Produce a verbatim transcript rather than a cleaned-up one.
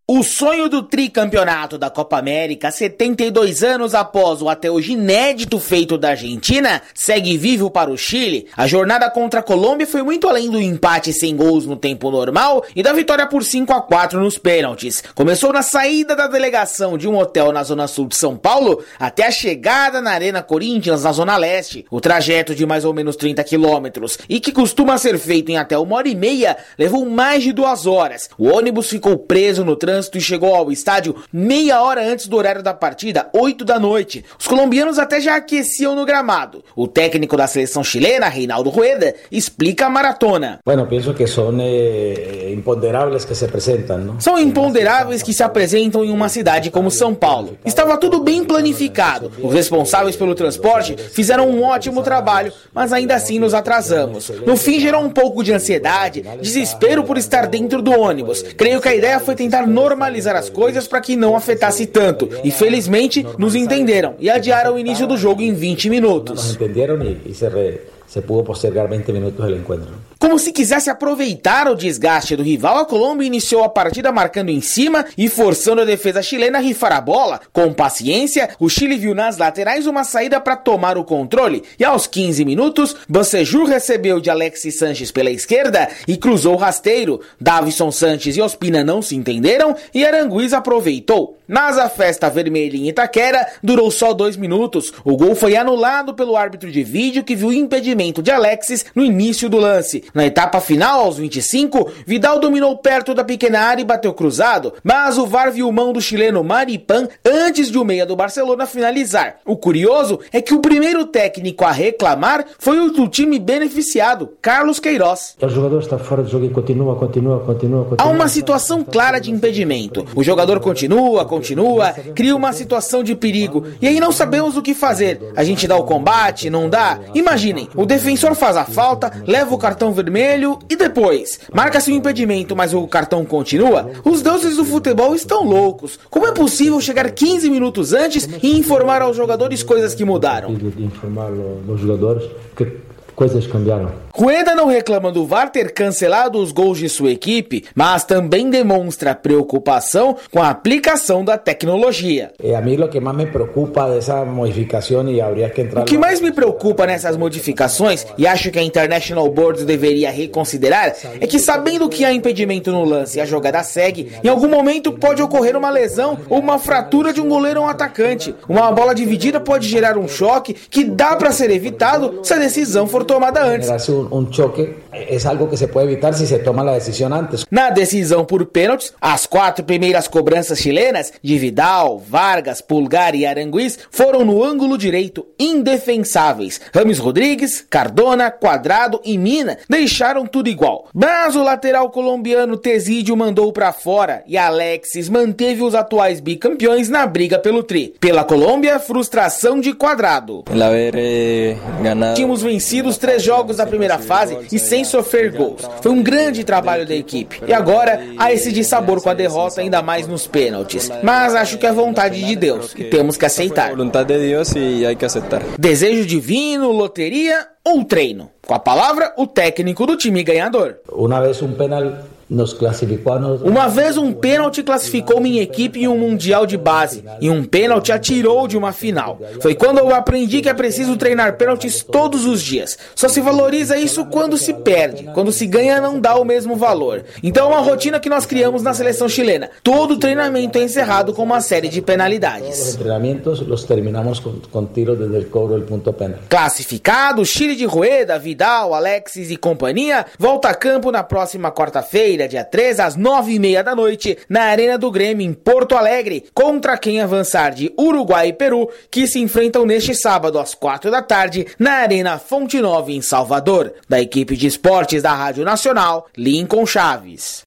O sonho do tricampeonato da Copa América, setenta e dois anos após o até hoje inédito feito da Argentina, segue vivo para o Chile. A jornada contra a Colômbia foi muito além do empate sem gols no tempo normal e da vitória por cinco a quatro nos pênaltis. Começou na saída da delegação de um hotel na zona sul de São Paulo até a chegada na Arena Corinthians, na zona leste. O trajeto de mais ou menos trinta quilômetros e que costuma ser feito em até uma hora e meia, levou mais de duas horas. O ônibus ficou preso no trânsito e chegou ao estádio meia hora antes do horário da partida, oito da noite. Os colombianos até já aqueciam no gramado. O técnico da seleção chilena, Reinaldo Rueda, explica a maratona. Bueno, penso que são eh, imponderáveis que se apresentam, não? São imponderáveis que se apresentam em uma cidade como São Paulo. Estava tudo bem planificado. Os responsáveis pelo transporte fizeram um ótimo trabalho, mas ainda assim nos atrasamos. No fim gerou um pouco de ansiedade, desespero por estar dentro do ônibus. Creio que a ideia foi tentar normalizar as coisas para que não afetasse tanto. E felizmente nos entenderam e adiaram o início do jogo em vinte minutos. Nos entenderam e se, re, se pudo postergar vinte minutos do encontro. Como se quisesse aproveitar o desgaste do rival, a Colômbia iniciou a partida marcando em cima e forçando a defesa chilena a rifar a bola. Com paciência, o Chile viu nas laterais uma saída para tomar o controle e aos quinze minutos, Bocejur recebeu de Alexis Sánchez pela esquerda e cruzou o rasteiro. Davison Sánchez e Ospina não se entenderam e Aranguiz aproveitou. Mas a festa vermelha em Itaquera durou só dois minutos. O gol foi anulado pelo árbitro de vídeo que viu o impedimento de Alexis no início do lance. Na etapa final, aos vinte e cinco, Vidal dominou perto da pequena área e bateu cruzado, mas o V A R viu mão do chileno Maripan antes de o meia do Barcelona finalizar. O curioso é que o primeiro técnico a reclamar foi o do time beneficiado, Carlos Queiroz. O jogador está fora do jogo e continua, continua, continua, continua. Há uma situação clara de impedimento. O jogador continua, continua, cria uma situação de perigo e aí não sabemos o que fazer. A gente dá o combate, não dá? Imaginem, o defensor faz a falta, leva o cartão vermelho e depois marca-se o impedimento, mas o cartão continua. Os deuses do futebol estão loucos. Como é possível chegar quinze minutos antes e informar aos jogadores coisas que mudaram? Informar aos jogadores que coisas cambiaram. Rueda não reclama do V A R ter cancelado os gols de sua equipe, mas também demonstra preocupação com a aplicação da tecnologia. A mim o que mais me preocupa dessa modificação e haveria que entrar. O que mais me preocupa nessas modificações, e acho que a International Board deveria reconsiderar, é que sabendo que há impedimento no lance e a jogada segue, em algum momento pode ocorrer uma lesão ou uma fratura de um goleiro ou um atacante. Uma bola dividida pode gerar um choque que dá para ser evitado se a decisão for tomada antes. Um choque é algo que se pode evitar se se toma a decisão antes. Na decisão por pênaltis, as quatro primeiras cobranças chilenas de Vidal, Vargas, Pulgar e Aranguiz foram no ângulo direito, indefensáveis. Rames Rodrigues, Cardona, Quadrado e Mina deixaram tudo igual. Mas o lateral colombiano Tezídio mandou pra fora e Alexis manteve os atuais bicampeões na briga pelo tri. Pela Colômbia, frustração de Quadrado. Tínhamos vencido os três jogos da primeira fase e sem sofrer gols. Foi um grande trabalho da equipe. E agora há esse dissabor com a derrota, ainda mais nos pênaltis. Mas acho que é vontade de Deus e temos que aceitar. Desejo divino, loteria ou treino? Com a palavra, o técnico do time ganhador. Uma vez um penal nos classificou. Nos... Uma vez um pênalti classificou minha equipe em um mundial de base e um pênalti atirou de uma final. Foi quando eu aprendi que é preciso treinar pênaltis todos os dias. Só se valoriza isso quando se perde. Quando se ganha não dá o mesmo valor. Então é uma rotina que nós criamos na seleção chilena. Todo treinamento é encerrado com uma série de penalidades. Os treinamentos os terminamos com, com tiro desde o cobro do ponto penal. Classificado, Chile de Rueda, Vidal, Alexis e companhia volta a campo na próxima quarta-feira, dia três, às nove e meia da noite, na Arena do Grêmio, em Porto Alegre, contra quem avançar de Uruguai e Peru, que se enfrentam neste sábado, às quatro da tarde, na Arena Fonte Nova, em Salvador. Da equipe de esportes da Rádio Nacional, Lincoln Chaves.